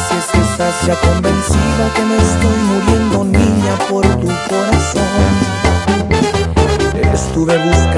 Si es que estás ya convencida que me estoy muriendo, niña, por tu corazón. Estuve buscando